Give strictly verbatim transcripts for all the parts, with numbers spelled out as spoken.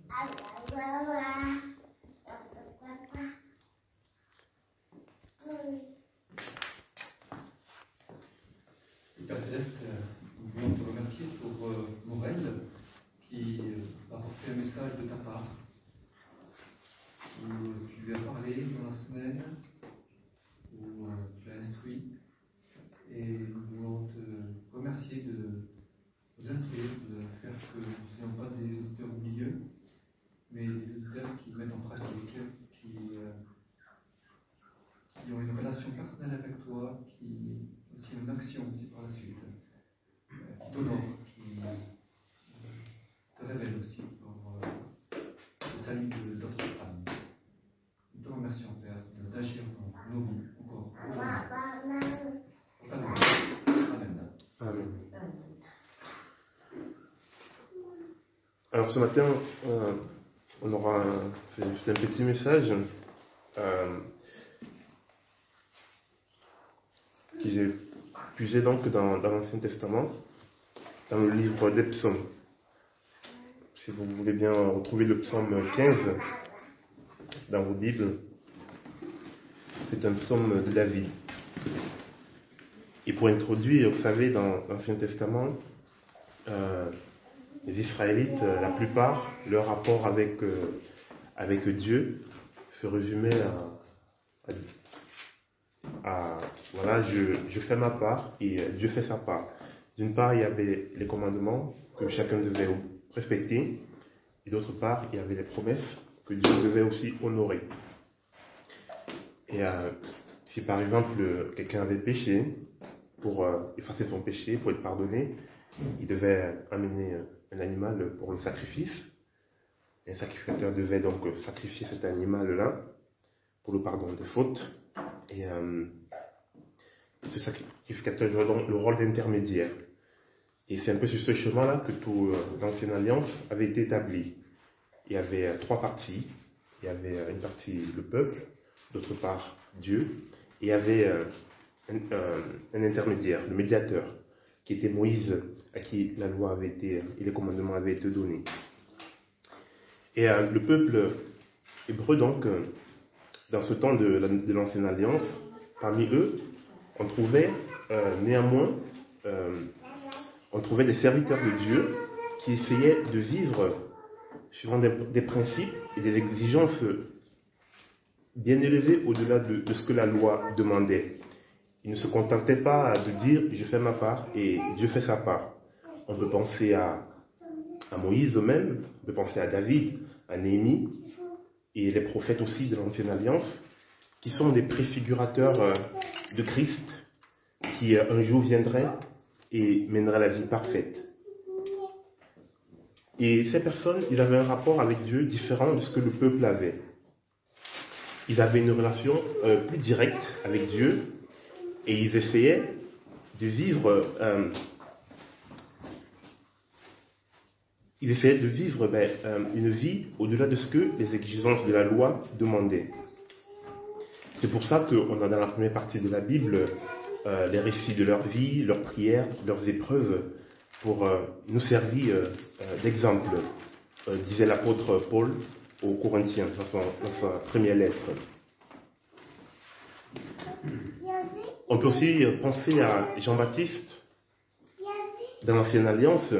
Père Céleste, nous voulons te remercier pour euh, Morel qui euh, a porté un message de ta part où euh, tu lui as parlé dans la semaine, où euh, tu l'as instruit, et nous voulons te remercier de nous instruire, de faire que nous ne soyons pas des auditeurs oublieux, mais des auditeurs qui mettent en pratique, qui, euh, qui ont une relation personnelle avec toi, qui aussi ont une action aussi par la suite, euh, qui t'honore, qui euh, te révèle aussi pour euh, le salut de d'autres femmes. Nous te remercions, Père, de- d'agir dans nos vies encore aujourd'hui. Au nom de Jésus. Amen. Amen. Alors ce matin, euh, on aura un, c'est juste un petit message euh, que j'ai puisé donc dans, dans l'Ancien Testament, dans le livre des psaumes. Si vous voulez bien retrouver le psaume quinze dans vos Bibles, c'est un psaume de David. Et pour introduire, vous savez, dans l'Ancien Testament, euh, les Israélites, la plupart, leur rapport avec, euh, avec Dieu se résumait à, à, à voilà, je, je fais ma part et Dieu fait sa part. D'une part, il y avait les commandements que chacun devait respecter, et d'autre part, il y avait les promesses que Dieu devait aussi honorer. Et euh, si par exemple quelqu'un avait péché, pour euh, effacer son péché, pour être pardonné, il devait amener un animal pour le sacrifice. Et un sacrificateur devait donc sacrifier cet animal-là pour le pardon des fautes. Et euh, ce sacrificateur jouait donc le rôle d'intermédiaire. Et c'est un peu sur ce chemin-là que toute euh, l'ancienne alliance avait été établie. Il y avait euh, trois parties. Il y avait une partie le peuple, d'autre part Dieu, et il y avait euh, un, un, un intermédiaire, le médiateur, qui était Moïse, à qui la loi avait été et les commandements avaient été donnés. Et euh, le peuple hébreu, donc, euh, dans ce temps de, de l'ancienne alliance, parmi eux, on trouvait euh, néanmoins, euh, on trouvait des serviteurs de Dieu qui essayaient de vivre suivant des, des principes et des exigences bien élevées au-delà de, de ce que la loi demandait. Ils ne se contentaient pas de dire « je fais ma part » et « Dieu fait sa part ». On peut penser à, à Moïse eux-mêmes, on peut penser à David, à Néhémie, et les prophètes aussi de l'Ancienne Alliance, qui sont des préfigurateurs de Christ, qui un jour viendraient et mèneraient la vie parfaite. Et ces personnes, ils avaient un rapport avec Dieu différent de ce que le peuple avait. Ils avaient une relation euh, plus directe avec Dieu, et ils essayaient de vivre, euh, ils essayaient de vivre ben, euh, une vie au-delà de ce que les exigences de la loi demandaient. C'est pour ça qu'on a dans la première partie de la Bible euh, les récits de leur vie, leurs prières, leurs épreuves, pour euh, nous servir euh, d'exemple, euh, disait l'apôtre Paul aux Corinthiens dans, son, dans sa première lettre. On peut aussi penser à Jean-Baptiste, dans l'Ancienne Alliance,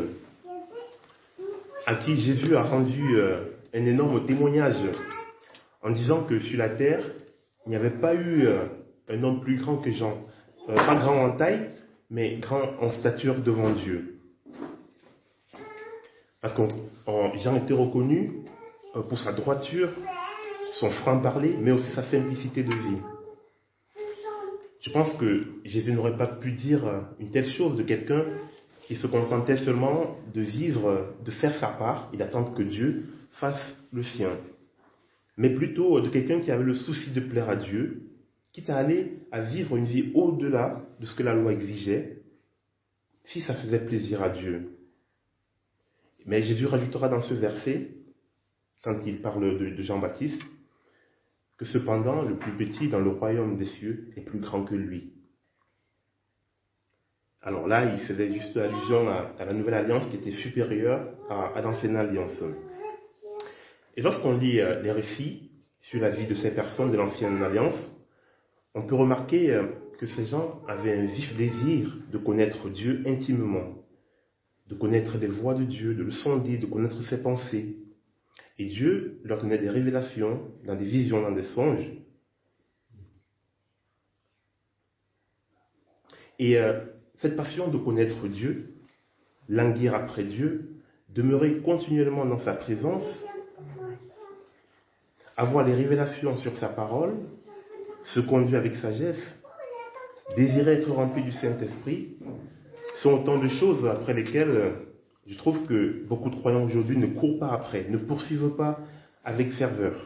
à qui Jésus a rendu euh, un énorme témoignage en disant que sur la terre, il n'y avait pas eu euh, un homme plus grand que Jean. Euh, pas grand en taille, mais grand en stature devant Dieu. Parce que Jean était reconnu euh, pour sa droiture, son franc-parler, mais aussi sa simplicité de vie. Je pense que Jésus n'aurait pas pu dire une telle chose de quelqu'un qui se contentait seulement de vivre, de faire sa part et d'attendre que Dieu fasse le sien. Mais plutôt de quelqu'un qui avait le souci de plaire à Dieu, quitte à aller à vivre une vie au-delà de ce que la loi exigeait, si ça faisait plaisir à Dieu. Mais Jésus rajoutera dans ce verset, quand il parle de, de Jean-Baptiste, que cependant le plus petit dans le royaume des cieux est plus grand que lui. Alors là, il faisait juste allusion à, à la nouvelle alliance qui était supérieure à, à l'ancienne alliance. Et lorsqu'on lit euh, les récits sur la vie de ces personnes de l'Ancienne Alliance, on peut remarquer euh, que ces gens avaient un vif désir de connaître Dieu intimement, de connaître les voies de Dieu, de le sonder, de connaître ses pensées. Et Dieu leur donnait des révélations, dans des visions, dans des songes. Et euh, cette passion de connaître Dieu, languir après Dieu, demeurer continuellement dans sa présence, avoir les révélations sur sa parole, se conduire avec sagesse, désirer être rempli du Saint-Esprit, sont autant de choses après lesquelles je trouve que beaucoup de croyants aujourd'hui ne courent pas après, ne poursuivent pas avec ferveur.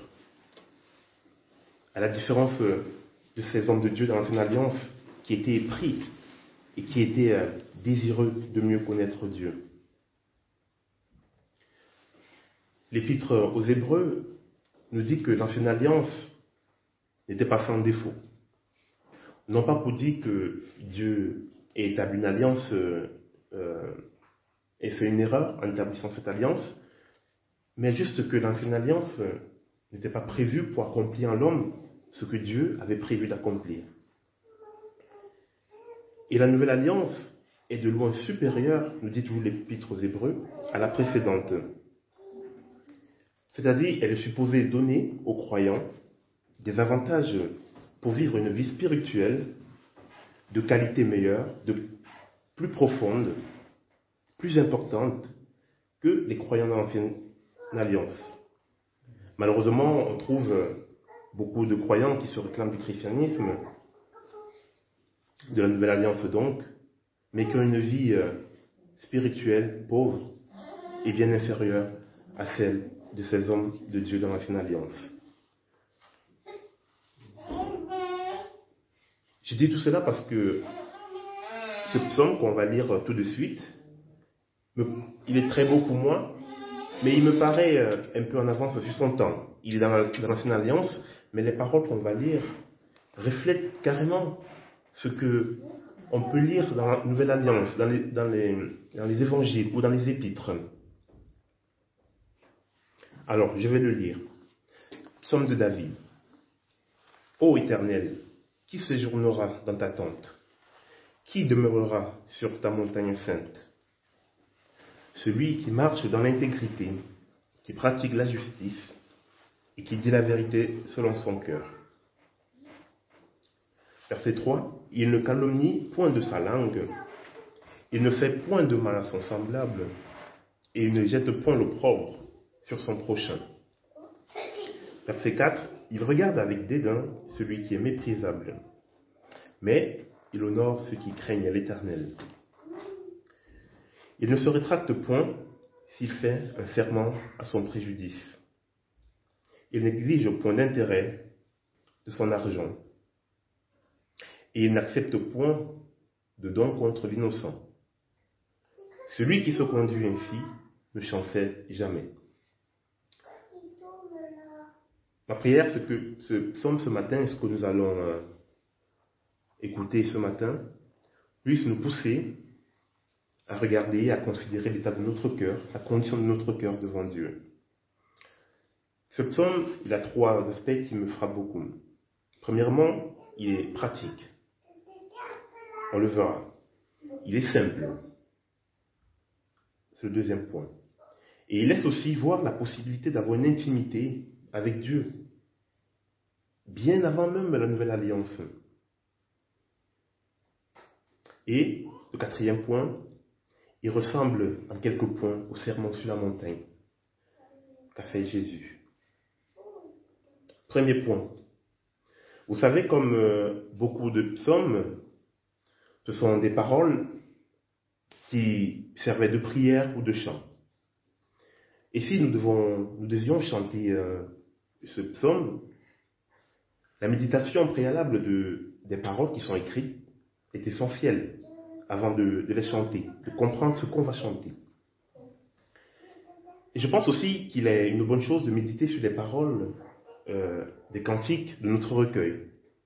À la différence de ces hommes de Dieu dans l'Ancienne Alliance qui étaient pris et qui étaient désireux de mieux connaître Dieu. L'Épître aux Hébreux nous dit que l'Ancienne Alliance n'était pas sans défaut. Non pas pour dire que Dieu ait établi une alliance euh, euh, et fait une erreur en établissant cette alliance, mais juste que l'Ancienne Alliance euh, n'était pas prévue pour accomplir en l'homme ce que Dieu avait prévu d'accomplir. Et la Nouvelle Alliance est de loin supérieure, nous dit toujours l'Épître aux Hébreux, à la précédente. C'est-à-dire, elle est supposée donner aux croyants des avantages pour vivre une vie spirituelle de qualité meilleure, de plus profonde, plus importante que les croyants dans l'Ancienne Alliance. Malheureusement, on trouve beaucoup de croyants qui se réclament du christianisme, de la Nouvelle Alliance donc, mais qui ont une vie spirituelle pauvre et bien inférieure à celle de ces hommes de Dieu dans l'Ancienne Alliance. Je dis tout cela parce que ce psaume qu'on va lire tout de suite, il est très beau pour moi, mais il me paraît un peu en avance sur son temps. Il est dans l'Ancienne Alliance, mais les paroles qu'on va lire reflètent carrément ce que on peut lire dans la Nouvelle Alliance, dans les, dans les, dans les évangiles ou dans les épîtres. Alors, je vais le lire. Psaume de David. Ô Éternel, qui séjournera dans ta tente? Qui demeurera sur ta montagne sainte? Celui qui marche dans l'intégrité, qui pratique la justice et qui dit la vérité selon son cœur. Verset trois. Il ne calomnie point de sa langue, il ne fait point de mal à son semblable, et il ne jette point l'opprobre sur son prochain. Verset quatre. Il regarde avec dédain celui qui est méprisable, mais il honore ceux qui craignent l'Éternel. Il ne se rétracte point s'il fait un serment à son préjudice. Il n'exige point d'intérêt de son argent, et il n'accepte point de don contre l'innocent. Celui qui se conduit ainsi ne chancelle jamais. Ma prière, c'est que ce psaume ce matin, ce que nous allons euh, écouter ce matin, puisse nous pousser à regarder, à considérer l'état de notre cœur, la condition de notre cœur devant Dieu. Ce psaume, il a trois aspects qui me frappent beaucoup. Premièrement, il est pratique. On le verra. Il est simple. C'est le deuxième point. Et il laisse aussi voir la possibilité d'avoir une intimité avec Dieu, bien avant même la Nouvelle Alliance. Et, le quatrième point, il ressemble en quelques points au sermon sur la montagne qu'a fait Jésus. Premier point. Vous savez, comme euh, beaucoup de psaumes, ce sont des paroles qui servaient de prière ou de chant. Et si nous, devons, nous devions chanter euh, ce psaume, la méditation préalable de, des paroles qui sont écrites est essentielle avant de, de les chanter, de comprendre ce qu'on va chanter. Et je pense aussi qu'il est une bonne chose de méditer sur les paroles euh, des cantiques de notre recueil.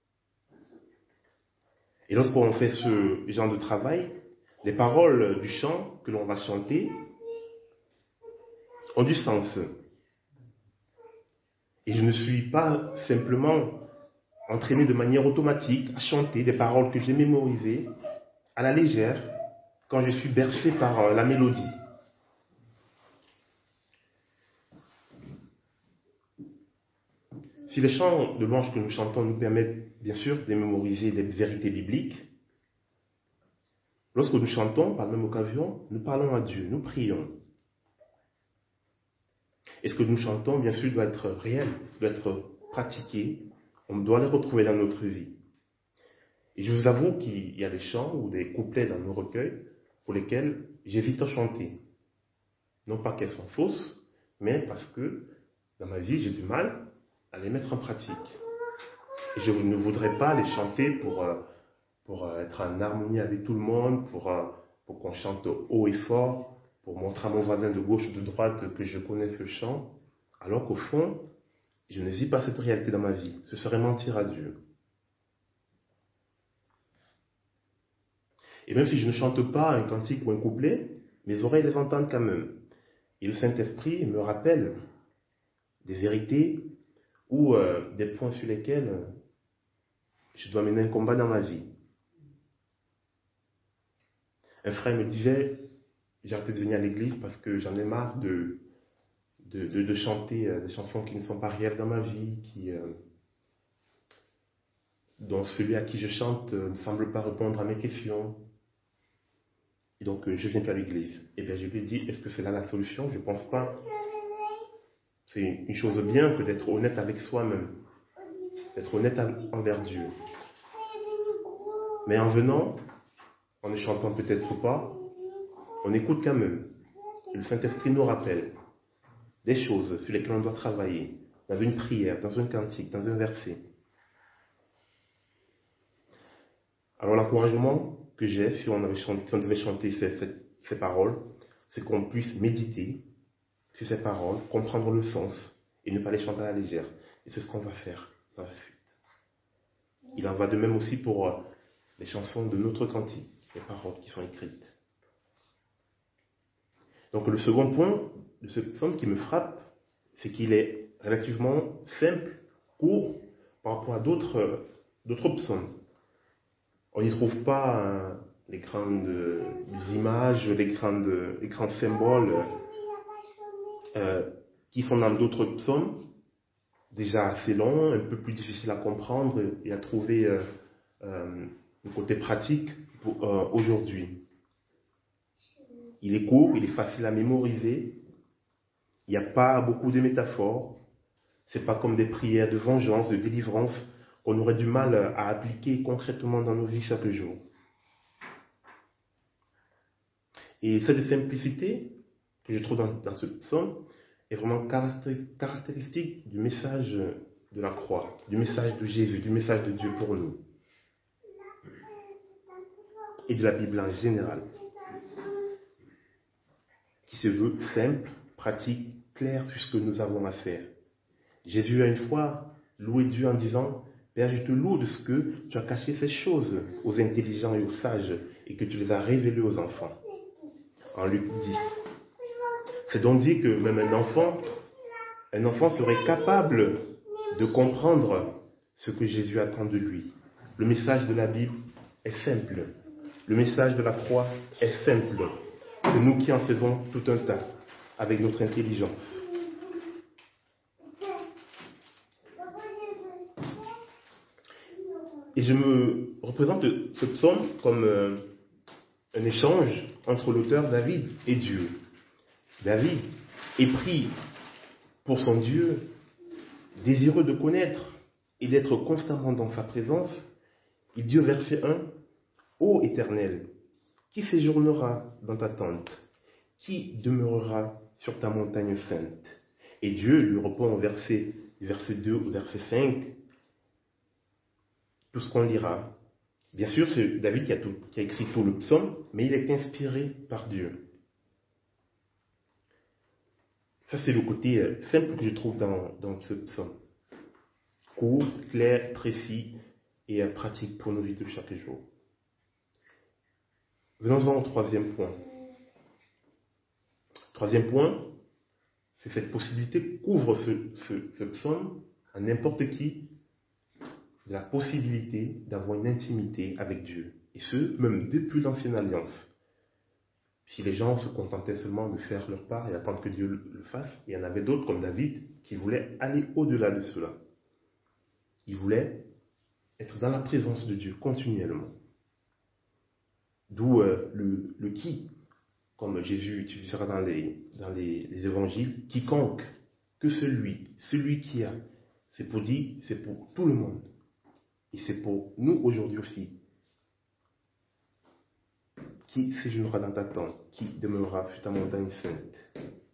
Et lorsqu'on fait ce genre de travail, les paroles du chant que l'on va chanter ont du sens. Et je ne suis pas simplement entraîné de manière automatique à chanter des paroles que j'ai mémorisées à la légère quand je suis bercé par la mélodie. Si les chants de louange que nous chantons nous permettent bien sûr de mémoriser des vérités bibliques, lorsque nous chantons, par la même occasion, nous parlons à Dieu, nous prions. Et ce que nous chantons, bien sûr, doit être réel, doit être pratiqué, on doit les retrouver dans notre vie. Et je vous avoue qu'il y a des chants ou des couplets dans nos recueils pour lesquels j'évite à chanter. Non pas qu'elles sont fausses, mais parce que dans ma vie, j'ai du mal à les mettre en pratique. Et je ne voudrais pas les chanter pour, pour être en harmonie avec tout le monde, pour, pour qu'on chante haut et fort, pour montrer à mon voisin de gauche ou de droite que je connais ce chant, alors qu'au fond, je ne vis pas cette réalité dans ma vie. Ce serait mentir à Dieu. Et même si je ne chante pas un cantique ou un couplet, mes oreilles les entendent quand même. Et le Saint-Esprit me rappelle des vérités ou euh, des points sur lesquels euh, je dois mener un combat dans ma vie. Un frère me disait, j'ai arrêté de venir à l'église parce que j'en ai marre de, de, de, de chanter euh, des chansons qui ne sont pas réelles dans ma vie, qui, euh, dont celui à qui je chante euh, ne semble pas répondre à mes questions. Et donc, euh, je viens plus à l'église. Et bien, je lui ai dit, est-ce que c'est là la solution? Je ne pense pas. C'est une chose bien que d'être honnête avec soi-même, d'être honnête envers Dieu. Mais en venant, en ne chantant peut-être pas, on écoute quand même. Et le Saint-Esprit nous rappelle des choses sur lesquelles on doit travailler, dans une prière, dans un cantique, dans un verset. Alors l'encouragement que j'ai, si on, avait chanté, si on devait chanter ces, ces, ces paroles, c'est qu'on puisse méditer sur ces paroles, comprendre le sens et ne pas les chanter à la légère. Et c'est ce qu'on va faire dans la suite. Il en va de même aussi pour les chansons de notre cantique, les paroles qui sont écrites. Donc le second point de ce psaume qui me frappe, c'est qu'il est relativement simple, court, par rapport à d'autres, d'autres psaumes. On n'y trouve pas euh, les grandes images, les, grandes, les grands symboles euh, qui sont dans d'autres psaumes, déjà assez longs, un peu plus difficiles à comprendre et à trouver euh, euh, le côté pratique pour, euh, aujourd'hui. Il est court, il est facile à mémoriser, il n'y a pas beaucoup de métaphores, c'est pas comme des prières de vengeance, de délivrance, qu'on aurait du mal à appliquer concrètement dans nos vies chaque jour. Et cette simplicité que je trouve dans, dans ce psaume est vraiment caractéristique du message de la croix, du message de Jésus, du message de Dieu pour nous. Et de la Bible en général, qui se veut simple, pratique, clair sur ce que nous avons à faire. Jésus a une fois loué Dieu en disant « Père, je te loue de ce que tu as caché ces choses aux intelligents et aux sages et que tu les as révélées aux enfants. » En Luc dix. C'est donc dit que même un enfant, un enfant serait capable de comprendre ce que Jésus attend de lui. Le message de la Bible est simple. Le message de la croix est simple. C'est nous qui en faisons tout un tas avec notre intelligence. Et je me représente ce psaume comme euh, un échange entre l'auteur David et Dieu. David est pris pour son Dieu, désireux de connaître et d'être constamment dans sa présence. Il dit au verset un, « Ô Éternel, qui séjournera dans ta tente? Qui demeurera sur ta montagne sainte ?» Et Dieu lui répond au verset, verset deux au verset cinq, tout ce qu'on lira. Bien sûr, c'est David qui a, tout, qui a écrit tout le psaume, mais il est inspiré par Dieu. Ça, c'est le côté simple que je trouve dans, dans ce psaume. Court, clair, précis et pratique pour nos vies de chaque jour. Venons-en au troisième point. Troisième point, c'est cette possibilité qu'ouvre ce, ce, ce psaume à n'importe qui, de la possibilité d'avoir une intimité avec Dieu. Et ce, même depuis l'Ancienne Alliance. Si les gens se contentaient seulement de faire leur part et attendre que Dieu le fasse, il y en avait d'autres comme David qui voulaient aller au-delà de cela. Ils voulaient être dans la présence de Dieu continuellement. D'où euh, le, le qui, comme Jésus utilisera dans les, dans les, les évangiles, quiconque, que celui, celui qui a. C'est pour dire, c'est pour tout le monde. Et c'est pour nous aujourd'hui aussi. Qui séjournera dans ta tente, qui demeurera sur ta montagne sainte.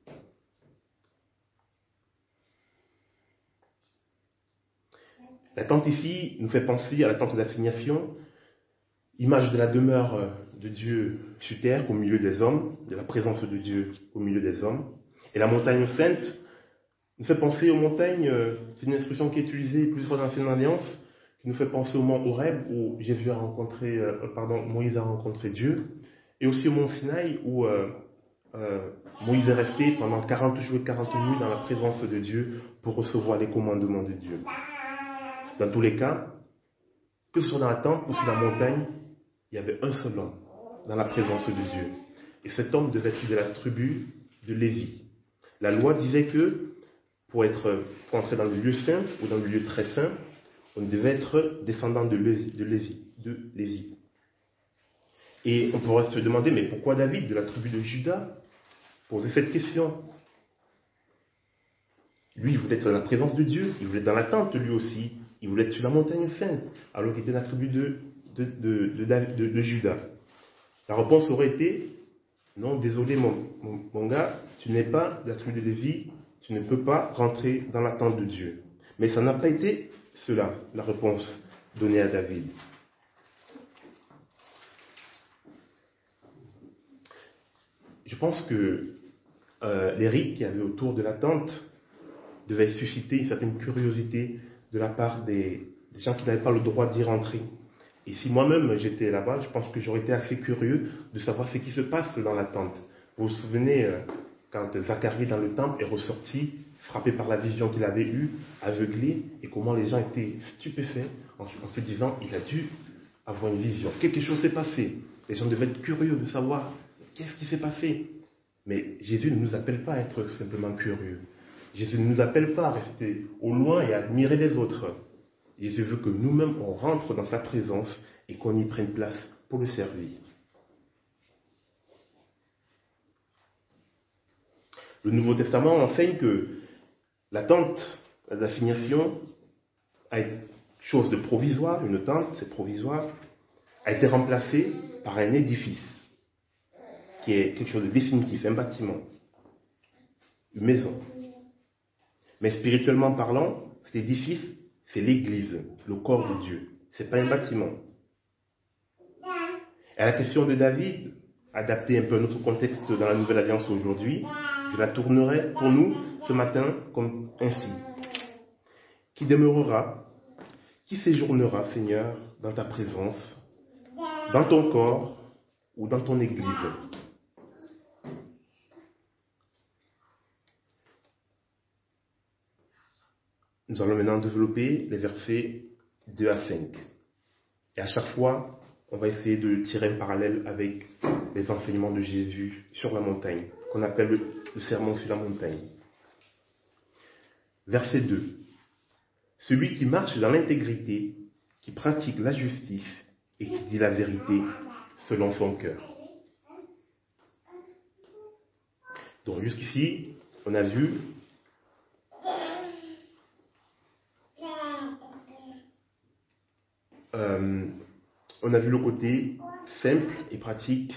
La tente ici nous fait penser à la tente d'assignation, image de la demeure de Dieu sur terre au milieu des hommes, de la présence de Dieu au milieu des hommes. Et la montagne sainte nous fait penser aux montagnes, c'est une expression qui est utilisée plusieurs fois dans l'Ancienne Alliance, qui nous fait penser au mont Horeb où Jésus a rencontré, euh, pardon, Moïse a rencontré Dieu, et aussi au mont Sinaï où euh, euh, Moïse est resté pendant quarante jours et quarante nuits dans la présence de Dieu pour recevoir les commandements de Dieu. Dans tous les cas, que ce soit dans la tente ou sur la montagne, il y avait un seul homme dans la présence de Dieu. Et cet homme devait être de la tribu de Lévi. La loi disait que pour, être, pour entrer dans le lieu saint ou dans le lieu très saint, on devait être descendant de Lévi. De Lévi, de Lévi. Et on pourrait se demander, mais pourquoi David, de la tribu de Juda, poser cette question? Lui, il voulait être dans la présence de Dieu, il voulait être dans la tente lui aussi, il voulait être sur la montagne sainte, alors qu'il était de la tribu de, de, de, de, de, de Juda. La réponse aurait été, non, désolé mon, mon, mon gars, tu n'es pas de la tribu de Lévi, tu ne peux pas rentrer dans la tente de Dieu. Mais ça n'a pas été cela, la réponse donnée à David. Je pense que euh, les rites qu'il y avait autour de la tente devaient susciter une certaine curiosité de la part des, des gens qui n'avaient pas le droit d'y rentrer. Et si moi-même j'étais là-bas, je pense que j'aurais été assez curieux de savoir ce qui se passe dans la tente. Vous vous souvenez, euh, quand Zacharie dans le temple est ressorti, frappé par la vision qu'il avait eue, aveuglé, et comment les gens étaient stupéfaits en, en se disant, il a dû avoir une vision. Quelque chose s'est passé. Les gens devaient être curieux de savoir qu'est-ce qui s'est passé. Mais Jésus ne nous appelle pas à être simplement curieux. Jésus ne nous appelle pas à rester au loin et à admirer les autres. Jésus veut que nous-mêmes, on rentre dans sa présence et qu'on y prenne place pour le servir. Le Nouveau Testament enseigne que la tente d'assignation a été chose de provisoire, une tente, c'est provisoire, a été remplacée par un édifice, qui est quelque chose de définitif, un bâtiment, une maison. Mais spirituellement parlant, cet édifice, c'est l'Église, le corps de Dieu. Ce n'est pas un bâtiment. Et à la question de David, adaptée un peu à notre contexte dans la Nouvelle Alliance aujourd'hui, je la tournerai pour nous ce matin comme ainsi. Qui demeurera, qui séjournera, Seigneur, dans ta présence, dans ton corps ou dans ton Église? Nous allons maintenant développer les versets deux à cinq. Et à chaque fois, on va essayer de tirer un parallèle avec les enseignements de Jésus sur la montagne, qu'on appelle le, le sermon sur la montagne. Verset deux. Celui qui marche dans l'intégrité, qui pratique la justice et qui dit la vérité selon son cœur. Donc jusqu'ici, on a vu euh, on a vu le côté simple et pratique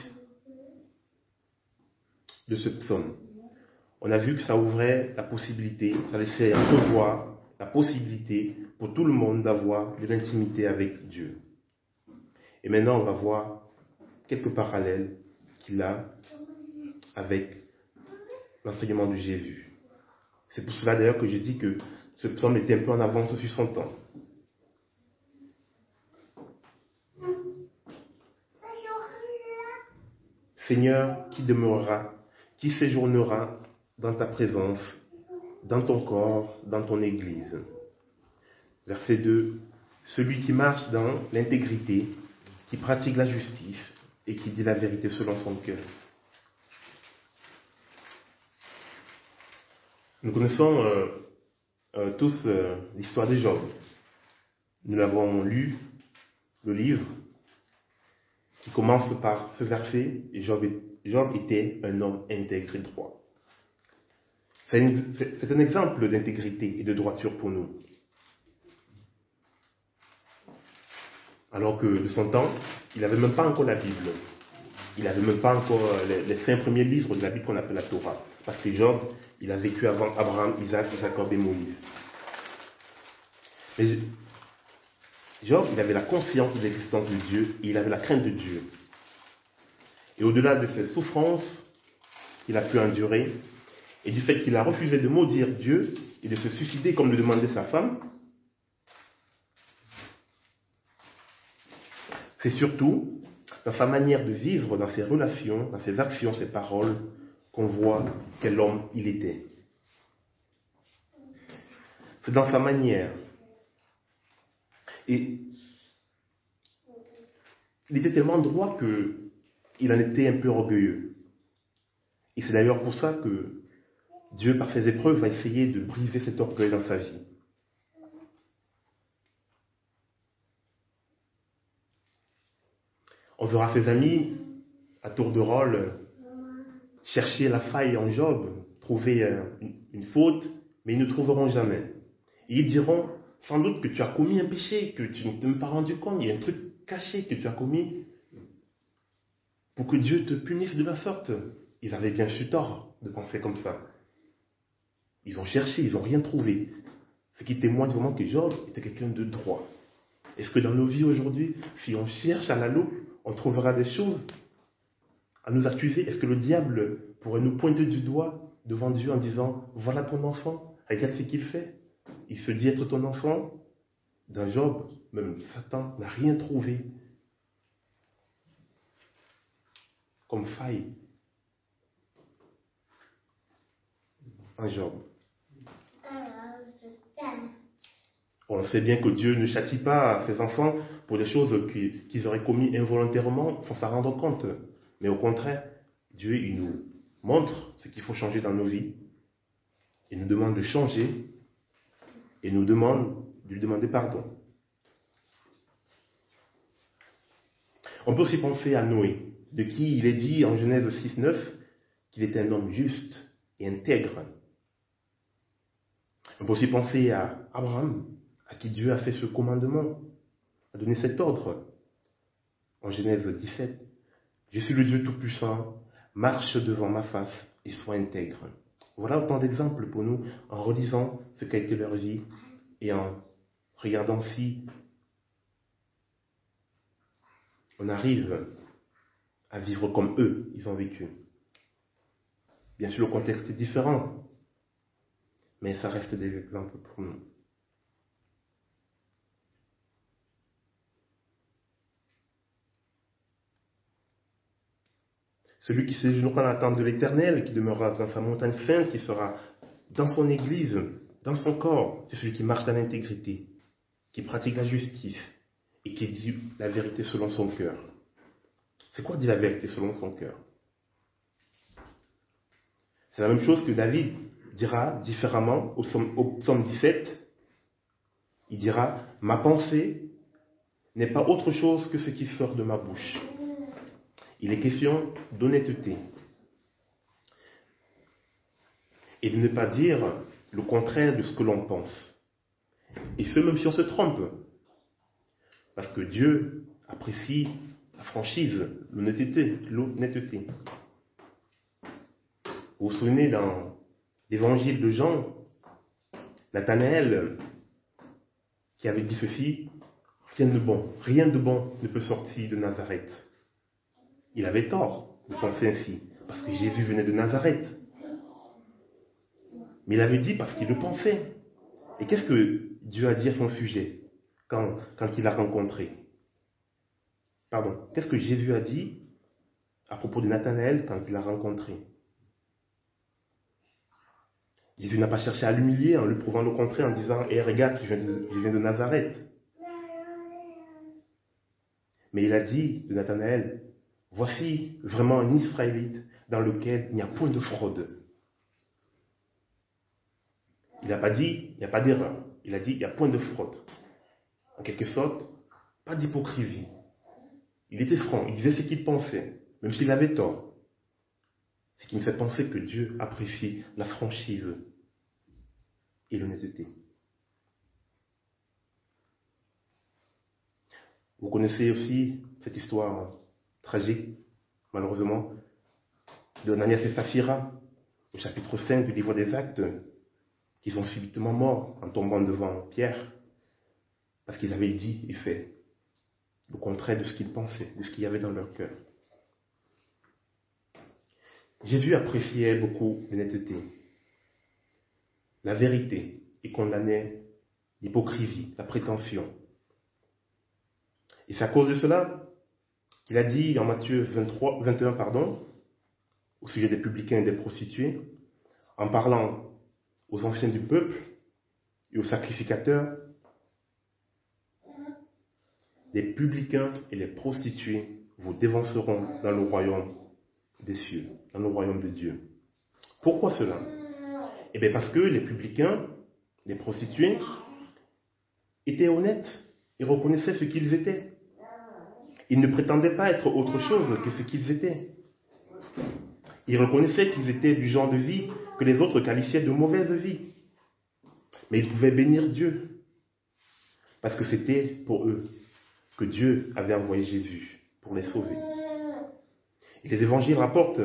de ce psaume. On a vu que ça ouvrait la possibilité, ça laissait entrevoir la possibilité pour tout le monde d'avoir de l'intimité avec Dieu. Et maintenant, on va voir quelques parallèles qu'il a avec l'enseignement de Jésus. C'est pour cela d'ailleurs que je dis que ce psaume était un peu en avance sur son temps. Seigneur, qui demeurera, qui séjournera dans ta présence, dans ton corps, dans ton Église. Verset deux. Celui qui marche dans l'intégrité, qui pratique la justice et qui dit la vérité selon son cœur. Nous connaissons euh, euh, tous euh, l'histoire de Job. Nous l'avons lu, le livre, qui commence par ce verset, et Job, Job était un homme intègre et droit. C'est, une, c'est un exemple d'intégrité et de droiture pour nous. Alors que de son temps, il n'avait même pas encore la Bible. Il n'avait même pas encore les, les cinq premiers livres de la Bible qu'on appelle la Torah. Parce que Job, il a vécu avant Abraham, Isaac, Jacob et Moïse. Mais Job, il avait la conscience de l'existence de Dieu et il avait la crainte de Dieu. Et au-delà de ses souffrances qu'il a pu endurer, et du fait qu'il a refusé de maudire Dieu et de se suicider comme le demandait sa femme, c'est surtout dans sa manière de vivre, dans ses relations, dans ses actions, ses paroles, qu'on voit quel homme il était. C'est dans sa manière. Et il était tellement droit qu'il en était un peu orgueilleux. Et c'est d'ailleurs pour ça que Dieu, par ses épreuves, va essayer de briser cet orgueil dans sa vie. On verra ses amis, à tour de rôle, chercher la faille en Job, trouver une, une faute, mais ils ne trouveront jamais. Et ils diront, sans doute que tu as commis un péché, que tu ne t'es même pas rendu compte, il y a un truc caché que tu as commis pour que Dieu te punisse de la sorte. Ils avaient bien su tort de penser comme ça. Ils ont cherché, ils n'ont rien trouvé. Ce qui témoigne vraiment que Job était quelqu'un de droit. Est-ce que dans nos vies aujourd'hui, si on cherche à la loupe, on trouvera des choses à nous accuser? Est-ce que le diable pourrait nous pointer du doigt devant Dieu en disant, voilà ton enfant, regarde ce qu'il fait. Il se dit être ton enfant. Dans Job, même Satan n'a rien trouvé comme faille en Job. On sait bien que Dieu ne châtie pas ses enfants pour des choses qu'ils auraient commis involontairement sans s'en rendre compte. Mais au contraire, Dieu il nous montre ce qu'il faut changer dans nos vies. Il nous demande de changer et nous demande de lui demander pardon. On peut aussi penser à Noé, de qui il est dit en Genèse six neuf qu'il était un homme juste et intègre. On peut aussi penser à Abraham, à qui Dieu a fait ce commandement, a donné cet ordre. En Genèse dix-sept, je suis le Dieu Tout-Puissant, marche devant ma face et sois intègre. Voilà autant d'exemples pour nous en relisant ce qu'a été leur vie et en regardant si on arrive à vivre comme eux, ils ont vécu. Bien sûr, le contexte est différent, mais ça reste des exemples pour nous. Celui qui séjournera dans l'attente de l'Éternel, qui demeurera dans sa montagne sainte, qui sera dans son église, dans son corps, c'est celui qui marche dans l'intégrité, qui pratique la justice et qui dit la vérité selon son cœur. C'est quoi dire la vérité selon son cœur? C'est la même chose que David dira différemment au psaume, au psaume dix-sept. Il dira, ma pensée n'est pas autre chose que ce qui sort de ma bouche. Il est question d'honnêteté. Et de ne pas dire le contraire de ce que l'on pense. Et ce, même si on se trompe. Parce que Dieu apprécie la franchise, l'honnêteté, l'honnêteté. Vous vous souvenez dans l'évangile de Jean, Nathanaël, qui avait dit ceci, rien de bon, rien de bon ne peut sortir de Nazareth. Il avait tort de penser ainsi, parce que Jésus venait de Nazareth. Mais il avait dit parce qu'il le pensait. Et qu'est-ce que Dieu a dit à son sujet quand, quand il l'a rencontré? Pardon, qu'est-ce que Jésus a dit à propos de Nathanaël quand il l'a rencontré? Jésus n'a pas cherché à l'humilier en lui prouvant le contraire, en disant « Hé, regarde, je viens, de, je viens de Nazareth ». Mais il a dit de Nathanaël, « Voici vraiment un Israélite dans lequel il n'y a point de fraude. » Il n'a pas dit, il n'y a pas d'erreur. Il a dit, il n'y a point de fraude. En quelque sorte, pas d'hypocrisie. Il était franc, il disait ce qu'il pensait, même s'il avait tort. Ce qui me fait penser que Dieu apprécie la franchise et l'honnêteté. Vous connaissez aussi cette histoire tragique, malheureusement, de Ananias et Saphira, au chapitre cinq du livre des Actes, qui sont subitement morts en tombant devant Pierre, parce qu'ils avaient dit et fait le contraire de ce qu'ils pensaient, de ce qu'il y avait dans leur cœur. Jésus appréciait beaucoup l'honnêteté, la vérité, et condamnait l'hypocrisie, la prétention. Et c'est à cause de cela qu'il a dit en Matthieu vingt-trois, vingt et un, pardon, au sujet des publicains et des prostituées, en parlant aux anciens du peuple et aux sacrificateurs, les publicains et les prostituées vous dévanceront dans le royaume des cieux, dans le royaume de Dieu. Pourquoi cela? Eh bien parce que les publicains, les prostituées, étaient honnêtes et reconnaissaient ce qu'ils étaient. Ils ne prétendaient pas être autre chose que ce qu'ils étaient. Ils reconnaissaient qu'ils étaient du genre de vie que les autres qualifiaient de mauvaise vie. Mais ils pouvaient bénir Dieu, parce que c'était pour eux que Dieu avait envoyé Jésus pour les sauver. Et les évangiles rapportent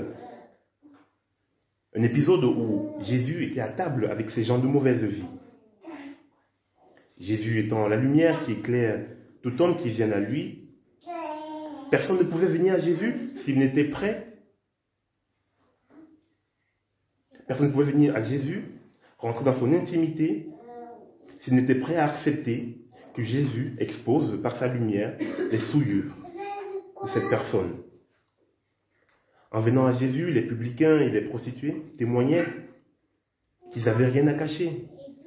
un épisode où Jésus était à table avec ces gens de mauvaise vie. Jésus étant la lumière qui éclaire tout homme qui vient à lui, personne ne pouvait venir à Jésus s'il n'était prêt. Personne ne pouvait venir à Jésus, rentrer dans son intimité, s'il n'était prêt à accepter que Jésus expose par sa lumière les souillures de cette personne. En venant à Jésus, les publicains et les prostituées témoignaient qu'ils n'avaient rien à cacher,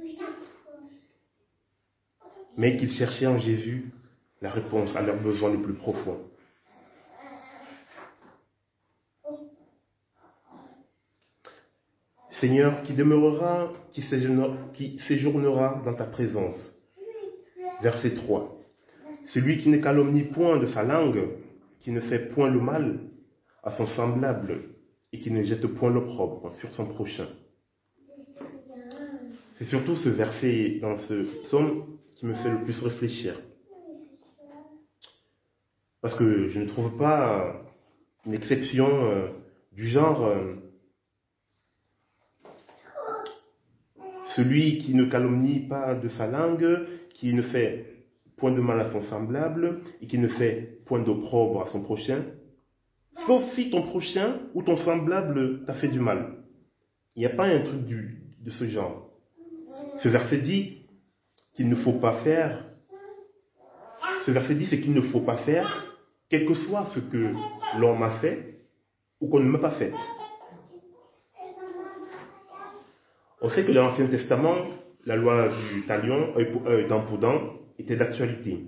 mais qu'ils cherchaient en Jésus la réponse à leurs besoins les plus profonds. Seigneur, qui demeurera, qui séjournera, qui séjournera dans ta présence. Verset trois. Celui qui ne calomnie point de sa langue, qui ne fait point le mal à son semblable et qui ne jette point l'opprobre sur son prochain. C'est surtout ce verset dans ce psaume qui me fait le plus réfléchir. Parce que je ne trouve pas une exception euh, du genre euh, celui qui ne calomnie pas de sa langue, qui ne fait point de mal à son semblable et qui ne fait point d'opprobre à son prochain, sauf si ton prochain ou ton semblable t'a fait du mal. Il n'y a pas un truc du, de ce genre. Ce verset dit qu'il ne faut pas faire, ce verset dit c'est qu'il ne faut pas faire, quel que soit ce que l'on m'a fait ou qu'on ne m'a pas fait. On sait que dans l'Ancien Testament, la loi du talion, œil pour œil, dent pour dent, était d'actualité.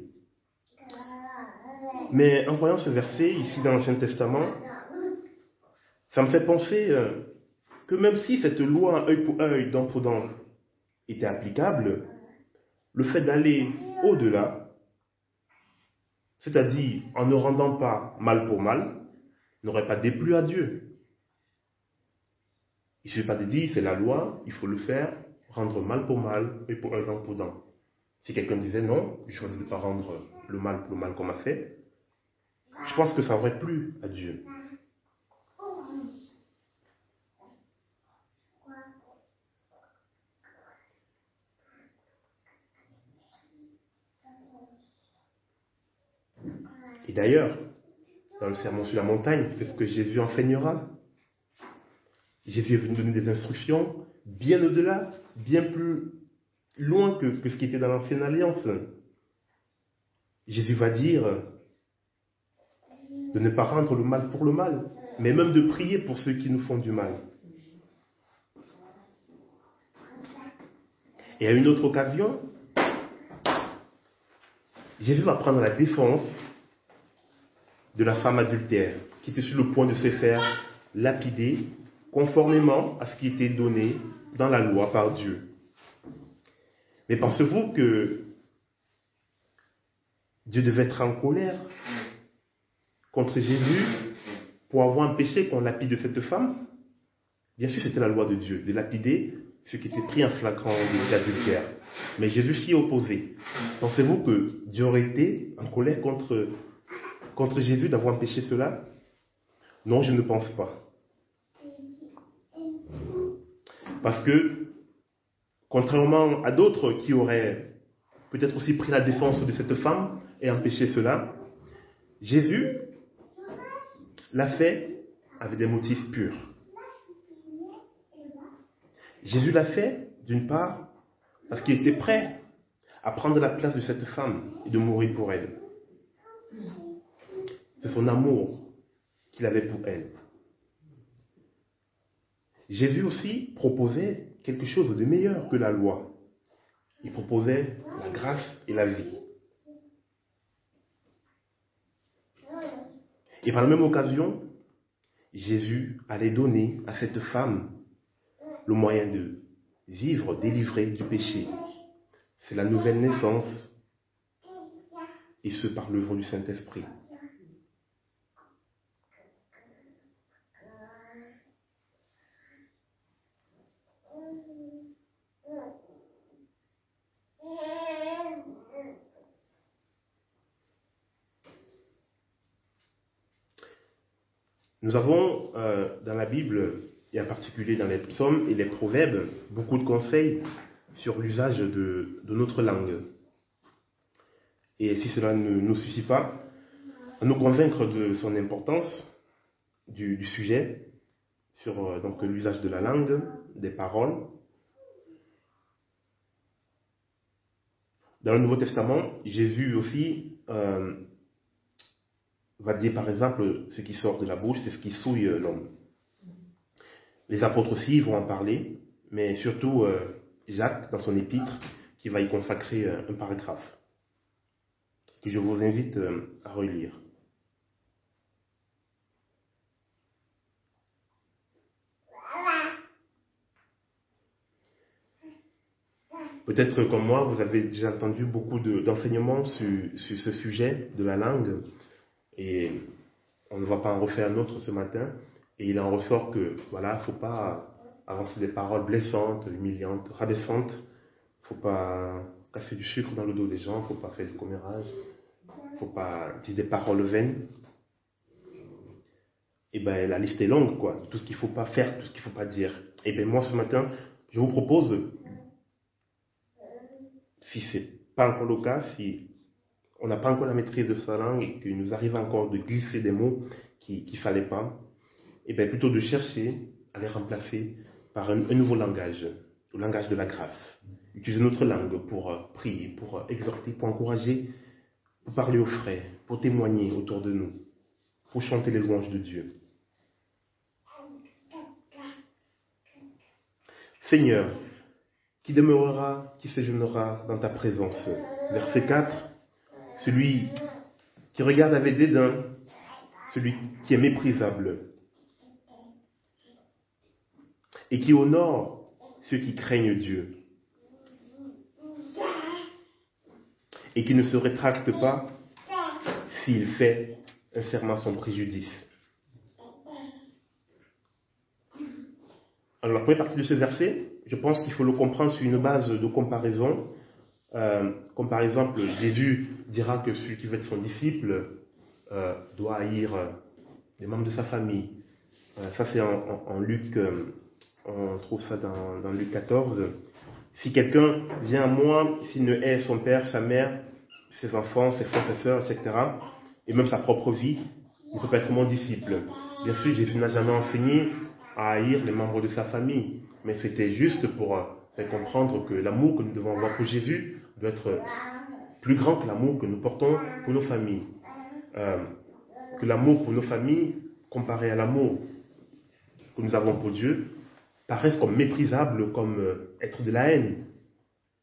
Mais en voyant ce verset ici dans l'Ancien Testament, ça me fait penser que même si cette loi œil pour œil, dent pour dent était applicable, le fait d'aller au-delà, c'est-à-dire en ne rendant pas mal pour mal, n'aurait pas déplu à Dieu. Il ne suffit pas de dire, c'est la loi, il faut le faire, rendre mal pour mal, œil pour œil, dent pour dent. Si quelqu'un disait non, je choisis de ne pas rendre le mal pour le mal qu'on m'a fait, je pense que ça aurait plu à Dieu. Et d'ailleurs, dans le sermon sur la montagne, c'est ce que Jésus enseignera. Jésus est venu donner des instructions bien au-delà, bien plus loin que, que ce qui était dans l'ancienne alliance. Jésus va dire de ne pas rendre le mal pour le mal, mais même de prier pour ceux qui nous font du mal. Et à une autre occasion, Jésus va prendre la défense de la femme adultère, qui était sur le point de se faire lapider conformément à ce qui était donné dans la loi par Dieu. Mais pensez-vous que Dieu devait être en colère contre Jésus pour avoir empêché qu'on lapide cette femme? Bien sûr, c'était la loi de Dieu, de lapider ceux qui étaient pris en flagrant délit d'adultère. Mais Jésus s'y est opposé. Pensez-vous que Dieu aurait été en colère contre, contre Jésus d'avoir empêché cela? Non, je ne pense pas. Parce que, contrairement à d'autres qui auraient peut-être aussi pris la défense de cette femme et empêché cela, Jésus l'a fait avec des motifs purs. Jésus l'a fait, d'une part, parce qu'il était prêt à prendre la place de cette femme et de mourir pour elle. C'est son amour qu'il avait pour elle. Jésus aussi proposait quelque chose de meilleur que la loi. Il proposait la grâce et la vie. Et par la même occasion, Jésus allait donner à cette femme le moyen de vivre délivrée du péché. C'est la nouvelle naissance, et ce par l'œuvre du Saint-Esprit. Nous avons euh, dans la Bible, et en particulier dans les psaumes et les proverbes, beaucoup de conseils sur l'usage de, de notre langue. Et si cela ne nous suffit pas à nous convaincre de son importance, du, du sujet, sur euh, donc, l'usage de la langue, des paroles, dans le Nouveau Testament, Jésus aussi euh, va dire par exemple ce qui sort de la bouche, c'est ce qui souille l'homme. Les apôtres aussi vont en parler, mais surtout euh, Jacques dans son épître qui va y consacrer un paragraphe que je vous invite euh, à relire. Peut-être comme moi, vous avez déjà entendu beaucoup de, d'enseignements sur, sur ce sujet de la langue, et on ne va pas en refaire un autre ce matin, et il en ressort que, voilà, il ne faut pas avancer des paroles blessantes, humiliantes, rabaissantes, il ne faut pas casser du sucre dans le dos des gens, il ne faut pas faire du commérage, il ne faut pas dire des paroles vaines. Et bien la liste est longue, quoi, tout ce qu'il ne faut pas faire, tout ce qu'il ne faut pas dire. Et bien moi ce matin, je vous propose, si ce n'est pas encore le cas, si on n'a pas encore la maîtrise de sa langue et qu'il nous arrive encore de glisser des mots qu'il ne fallait pas, et bien plutôt de chercher à les remplacer par un, un nouveau langage, le langage de la grâce. Utiliser notre langue pour euh, prier, pour euh, exhorter, pour encourager, pour parler aux frères, pour témoigner autour de nous, pour chanter les louanges de Dieu. Seigneur, qui demeurera, qui séjournera dans ta présence. Verset quatre, celui qui regarde avec dédain, celui qui est méprisable, et qui honore ceux qui craignent Dieu, et qui ne se rétracte pas s'il fait un serment sans préjudice. Alors la première partie de ce verset, je pense qu'il faut le comprendre sur une base de comparaison. Euh, comme par exemple, Jésus dira que celui qui veut être son disciple euh, doit haïr euh, les membres de sa famille. Euh, ça c'est en, en, en Luc, euh, on trouve ça dans, dans Luc quatorze. Si quelqu'un vient à moi, s'il ne hait son père, sa mère, ses enfants, ses frères, ses sœurs, et cetera, et même sa propre vie, il ne peut pas être mon disciple. Bien sûr, Jésus n'a jamais enseigné à haïr les membres de sa famille, mais c'était juste pour faire comprendre que l'amour que nous devons avoir pour Jésus doit être plus grand que l'amour que nous portons pour nos familles. Euh, que l'amour pour nos familles, comparé à l'amour que nous avons pour Dieu, paraissent comme méprisable, comme euh, être de la haine.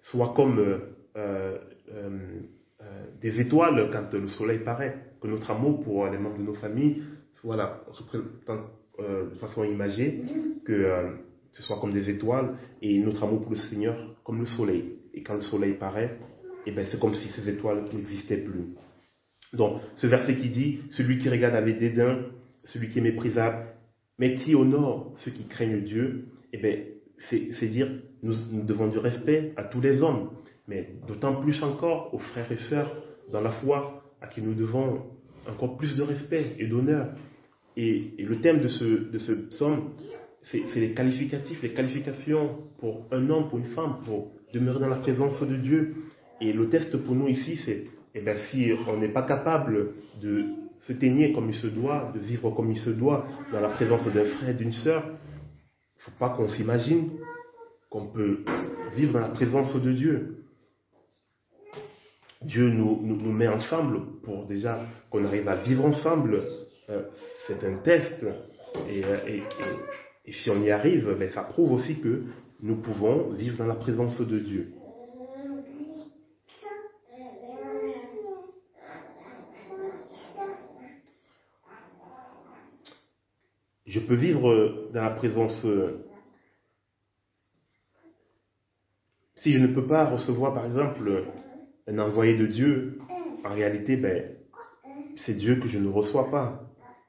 soit comme euh, euh, euh, des étoiles quand le soleil paraît, que notre amour pour les membres de nos familles soit là, représentant euh, de façon imagée, que euh, ce soit comme des étoiles, et notre amour pour le Seigneur comme le soleil. Et quand le soleil paraît, eh ben, c'est comme si ces étoiles n'existaient plus. Donc, ce verset qui dit, celui qui regarde avec dédain, celui qui est méprisable, mais qui honore ceux qui craignent Dieu, eh ben, c'est, c'est dire, nous, nous devons du respect à tous les hommes, mais d'autant plus encore aux frères et sœurs dans la foi, à qui nous devons encore plus de respect et d'honneur. Et, et le thème de ce, de ce psaume, c'est, c'est les qualificatifs, les qualifications pour un homme, pour une femme, pour demeurer dans la présence de Dieu. Et le test pour nous ici, c'est, eh bien, si on n'est pas capable de se tenir comme il se doit, de vivre comme il se doit, dans la présence d'un frère et d'une sœur, il ne faut pas qu'on s'imagine qu'on peut vivre dans la présence de Dieu. Dieu nous, nous, nous met ensemble pour déjà qu'on arrive à vivre ensemble. Euh, c'est un test. Et, et, et, et si on y arrive, ben, ça prouve aussi que nous pouvons vivre dans la présence de Dieu. Je peux vivre dans la présence. Si je ne peux pas recevoir, par exemple, un envoyé de Dieu, en réalité, ben, c'est Dieu que je ne reçois pas.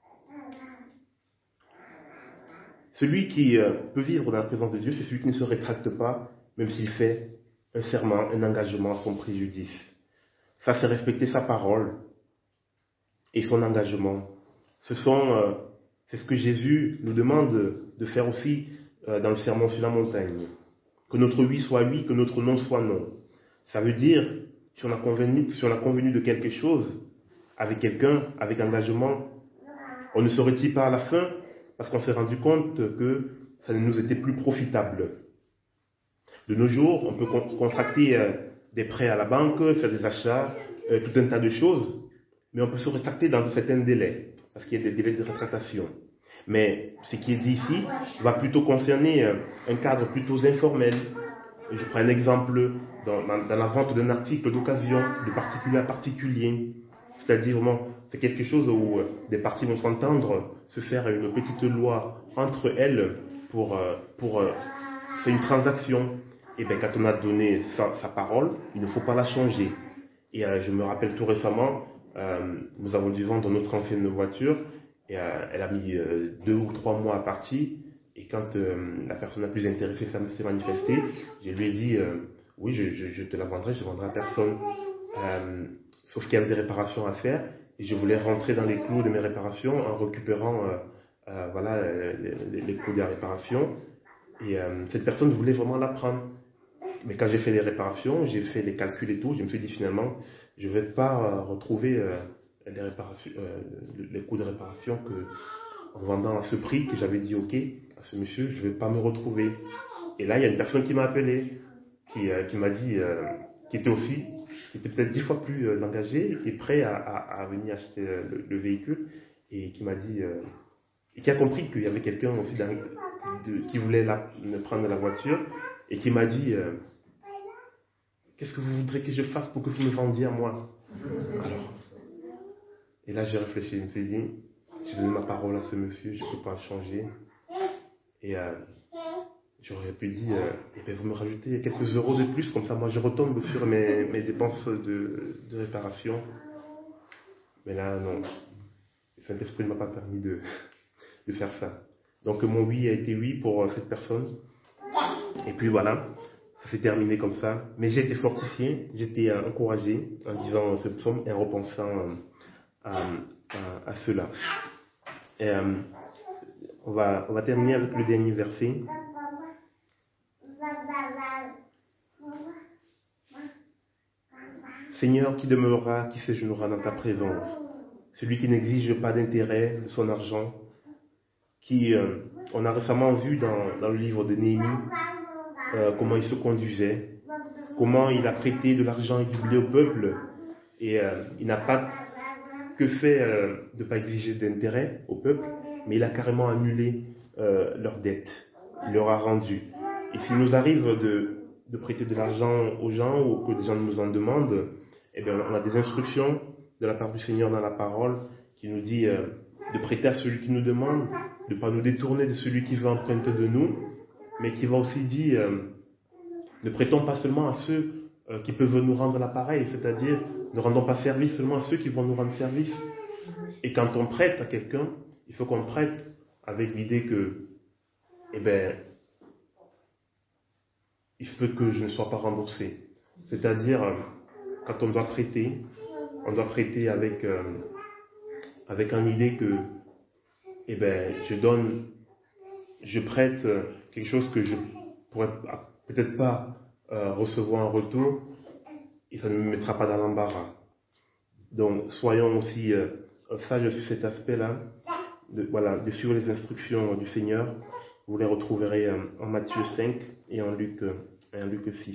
Celui qui peut vivre dans la présence de Dieu, c'est celui qui ne se rétracte pas, même s'il fait un serment, un engagement à son préjudice. Ça, c'est respecter sa parole et son engagement. Ce sont, c'est ce que Jésus nous demande de faire aussi dans le sermon sur la montagne. Que notre oui soit oui, que notre non soit non. Ça veut dire, si on a convenu, si on a convenu de quelque chose avec quelqu'un, avec engagement, on ne se retire pas à la fin parce qu'on s'est rendu compte que ça ne nous était plus profitable. De nos jours, on peut contracter euh, des prêts à la banque, faire des achats, euh, tout un tas de choses, mais on peut se rétracter dans un certain délai, parce qu'il y a des délais de rétractation. Mais ce qui est dit ici va plutôt concerner euh, un cadre plutôt informel. Je prends un exemple dans, dans, dans la vente d'un article d'occasion, de particulier à particulier. C'est-à-dire vraiment, c'est quelque chose où euh, des parties vont s'entendre, se faire une petite loi entre elles pour, euh, pour euh, faire une transaction. Et bien, quand on a donné sa, sa parole, il ne faut pas la changer. Et euh, je me rappelle tout récemment, euh, nous avons dû vendre notre ancienne voiture, et euh, elle a mis euh, deux ou trois mois à partir. Et quand euh, la personne la plus intéressée s'est manifestée, je lui ai dit, euh, oui, je, je, je te la vendrai, je ne vendrai à personne. Euh, sauf qu'il y avait des réparations à faire, et je voulais rentrer dans les clous de mes réparations en récupérant euh, euh, voilà, les, les, les coûts des réparations. Et euh, cette personne voulait vraiment la prendre. Mais quand j'ai fait les réparations, j'ai fait les calculs et tout, je me suis dit finalement, je ne vais pas euh, retrouver euh, les, réparations, euh, les coûts de réparation que, en vendant à ce prix que j'avais dit ok à ce monsieur, je ne vais pas me retrouver. Et là, il y a une personne qui m'a appelé, qui, euh, qui m'a dit, euh, qui était aussi, qui était peut-être dix fois plus euh, engagé et prêt à, à, à venir acheter euh, le, le véhicule, et qui m'a dit, euh, et qui a compris qu'il y avait quelqu'un aussi dans, de, qui voulait la, prendre la voiture, et qui m'a dit, euh, qu'est-ce que vous voudrez que je fasse pour que vous me vendiez à moi? Alors, et là j'ai réfléchi, je me suis dit, j'ai donné ma parole à ce monsieur, je ne peux pas changer. Et euh, j'aurais pu dire, euh, eh bien, vous me rajoutez quelques euros de plus, comme ça moi je retombe sur mes, mes dépenses de, de réparation. Mais là, non. Le Saint-Esprit ne m'a pas permis de, de faire ça. Donc mon oui a été oui pour cette personne. Et puis voilà, ça s'est terminé comme ça. Mais j'ai été fortifié, j'étais encouragé en disant ce psaume et en repensant à, à, à cela. Et, euh, on, va, on va terminer avec le dernier verset. Seigneur, qui demeurera, qui séjournera dans ta présence? Celui qui n'exige pas d'intérêt de son argent, qui, euh, on a récemment vu dans, dans le livre de Néhémie, euh, comment il se conduisait, comment il a prêté de l'argent et du blé au peuple, et euh, il n'a pas que fait euh, de ne pas exiger d'intérêt au peuple, mais il a carrément annulé euh, leurs dettes, il leur a rendu. Et s'il nous arrive de de prêter de l'argent aux gens ou que des gens nous en demandent, eh bien, on a des instructions de la part du Seigneur dans la parole qui nous dit euh, de prêter à celui qui nous demande, de ne pas nous détourner de celui qui veut emprunter de nous, mais qui va aussi dire euh, ne prêtons pas seulement à ceux euh, qui peuvent nous rendre l'appareil, c'est-à-dire ne rendons pas service seulement à ceux qui vont nous rendre service. Et quand on prête à quelqu'un, il faut qu'on prête avec l'idée que, eh bien, il se peut que je ne sois pas remboursé. C'est-à-dire, euh, quand on doit prêter, on doit prêter avec, euh, avec une idée que, eh ben, je donne, je prête euh, quelque chose que je pourrais peut-être pas euh, recevoir en retour, et ça ne me mettra pas dans l'embarras. Donc, soyons aussi euh, sages sur cet aspect-là, de, voilà, de suivre les instructions du Seigneur. Vous les retrouverez euh, en Matthieu cinq et en Luc, euh, et en Luc six.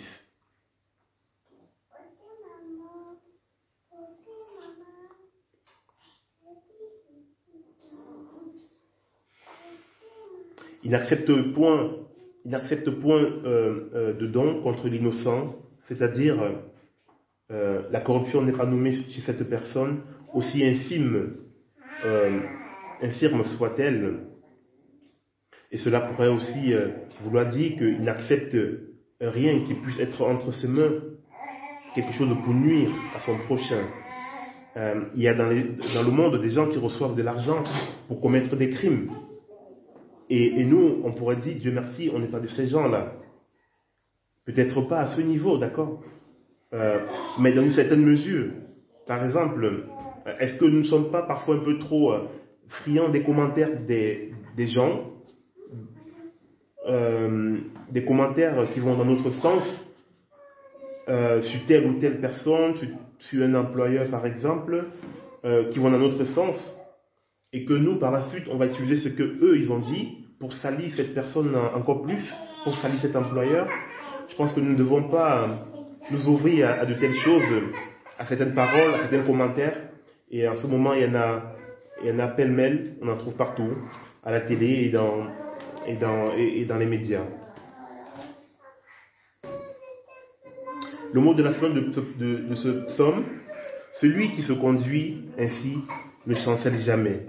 Il n'accepte point, il n'accepte point euh, euh, de don contre l'innocent, c'est-à-dire euh, la corruption n'est pas nommée chez cette personne, aussi infime, euh, infirme soit-elle, et cela pourrait aussi euh, vouloir dire qu'il n'accepte rien qui puisse être entre ses mains, quelque chose pour nuire à son prochain. Euh, il y a dans, les, dans le monde des gens qui reçoivent de l'argent pour commettre des crimes. Et, et nous, on pourrait dire, Dieu merci, on n'est pas de ces gens-là. Peut-être pas à ce niveau, d'accord, euh, mais dans une certaine mesure. Par exemple, est-ce que nous ne sommes pas parfois un peu trop euh, friands des commentaires des, des gens, euh, des commentaires qui vont dans notre sens, euh, sur telle ou telle personne, sur, sur un employeur par exemple, euh, qui vont dans notre sens, et que nous, par la suite, on va utiliser ce que eux ils ont dit pour salir cette personne encore plus, pour salir cet employeur. Je pense que nous ne devons pas nous ouvrir à, à de telles choses, à certaines paroles, à certains commentaires. Et en ce moment, il y en a, il y en a pêle-mêle, on en trouve partout, à la télé et dans, et dans, et, et dans les médias. Le mot de la fin de, de, de ce psaume, celui qui se conduit ainsi ne chancelle jamais.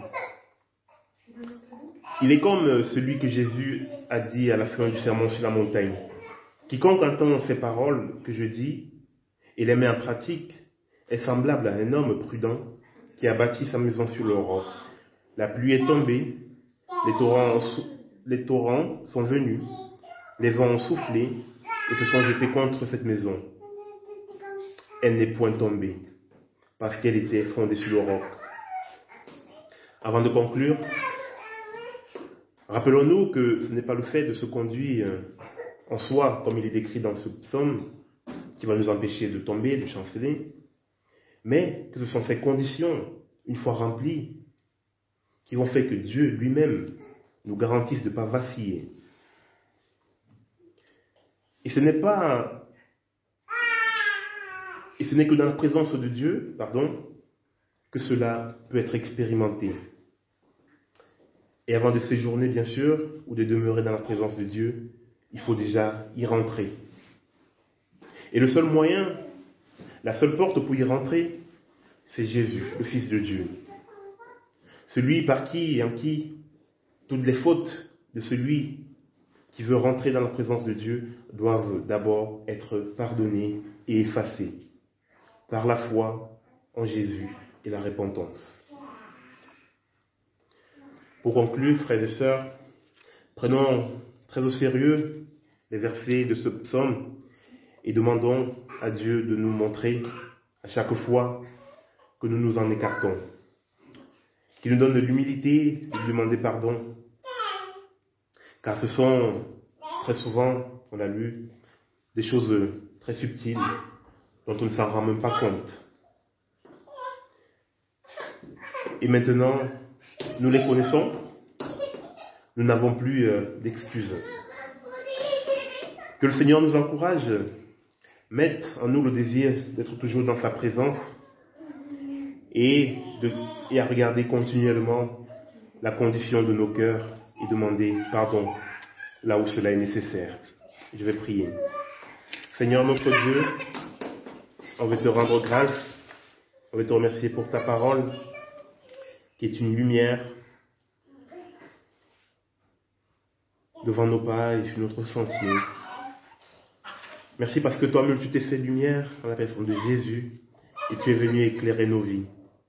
Il est comme celui que Jésus a dit à la fin du sermon sur la montagne. Quiconque entend ces paroles que je dis et les met en pratique est semblable à un homme prudent qui a bâti sa maison sur le roc. La pluie est tombée, les torrents, les torrents sont venus, les vents ont soufflé et se sont jetés contre cette maison. Elle n'est point tombée parce qu'elle était fondée sur le roc. Avant de conclure, rappelons-nous que ce n'est pas le fait de se conduire en soi, comme il est décrit dans ce psaume, qui va nous empêcher de tomber, de chanceler, mais que ce sont ces conditions, une fois remplies, qui vont faire que Dieu lui-même nous garantisse de ne pas vaciller. Et ce n'est pas, et ce n'est que dans la présence de Dieu, pardon, que cela peut être expérimenté. Et avant de séjourner, bien sûr, ou de demeurer dans la présence de Dieu, il faut déjà y rentrer. Et le seul moyen, la seule porte pour y rentrer, c'est Jésus, le Fils de Dieu. Celui par qui et en qui toutes les fautes de celui qui veut rentrer dans la présence de Dieu doivent d'abord être pardonnées et effacées par la foi en Jésus et la repentance. Pour conclure, frères et sœurs, prenons très au sérieux les versets de ce psaume et demandons à Dieu de nous montrer à chaque fois que nous nous en écartons, qu'il nous donne de l'humilité de lui demander pardon, car ce sont très souvent, on l'a lu, des choses très subtiles dont on ne s'en rend même pas compte. Et maintenant, nous les connaissons, nous n'avons plus euh, d'excuses. Que le Seigneur nous encourage, mette en nous le désir d'être toujours dans sa présence et, de, et à regarder continuellement la condition de nos cœurs et demander pardon là où cela est nécessaire. Je vais prier. Seigneur notre Dieu, on veut te rendre grâce, on veut te remercier pour ta parole, qui est une lumière devant nos pas et sur notre sentier. Merci parce que toi-même tu t'es fait lumière en la personne de Jésus et tu es venu éclairer nos vies.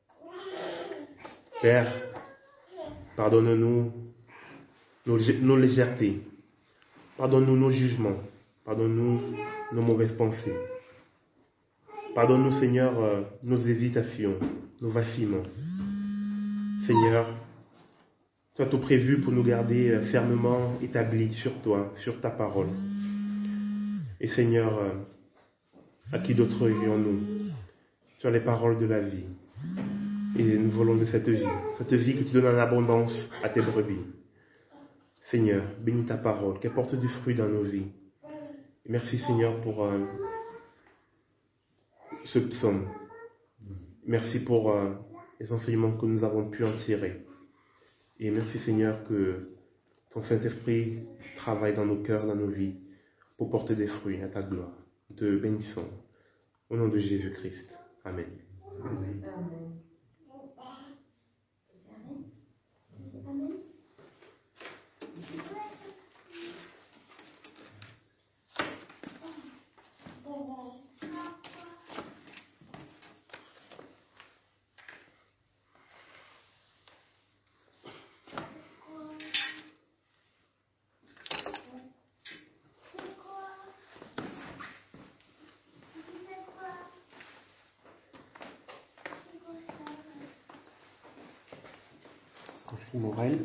Père, pardonne-nous nos, nos légèretés, pardonne-nous nos jugements, pardonne-nous nos mauvaises pensées. Pardonne-nous, Seigneur, euh, nos hésitations, nos vacillements. Seigneur, sois tout prévu pour nous garder euh, fermement établis sur toi, sur ta parole. Et Seigneur, euh, à qui d'autre rions-nous? Tu as les paroles de la vie. Et nous voulons de cette vie, cette vie que tu donnes en abondance à tes brebis. Seigneur, bénis ta parole, qu'elle porte du fruit dans nos vies. Et merci Seigneur pour euh, ce psaume. Merci pour euh, les enseignements que nous avons pu en tirer. Et merci Seigneur que ton Saint-Esprit travaille dans nos cœurs, dans nos vies, pour porter des fruits à ta gloire. Nous te bénissons. Au nom de Jésus-Christ. Amen. Amen. Merci Morel.